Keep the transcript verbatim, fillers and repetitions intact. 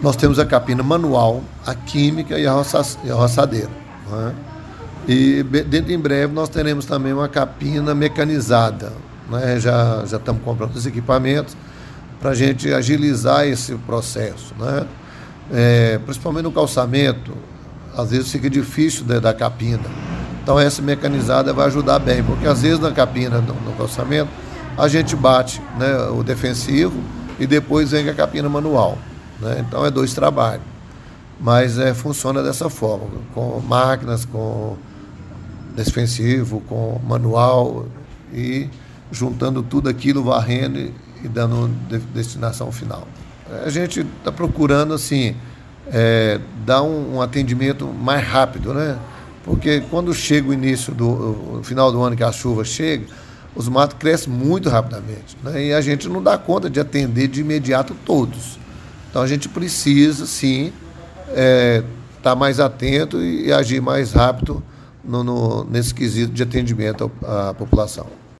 Nós temos a capina manual, a química e a, roça, e a roçadeira. Né? E dentro em breve nós teremos também uma capina mecanizada. Né? Já, já estamos comprando os equipamentos para a gente agilizar esse processo. Né? É, principalmente no calçamento, às vezes fica difícil da, da capina. Então essa mecanizada vai ajudar bem, porque às vezes na capina, no, no calçamento, a gente bate, né, o defensivo e depois vem a capina manual. Né? Então é dois trabalhos. Mas é, funciona dessa forma, com máquinas, com defensivo, com manual e juntando tudo aquilo, varrendo e dando de, destinação final. A gente está procurando assim, é, dar um, um atendimento mais rápido, né? Porque quando chega o início do o final do ano, que a chuva chega, os matos crescem muito rapidamente, né? E a gente não dá conta de atender de imediato todos. Então a gente precisa, sim, estar é, tá mais atento e, e agir mais rápido no, no, nesse quesito de atendimento à, à população.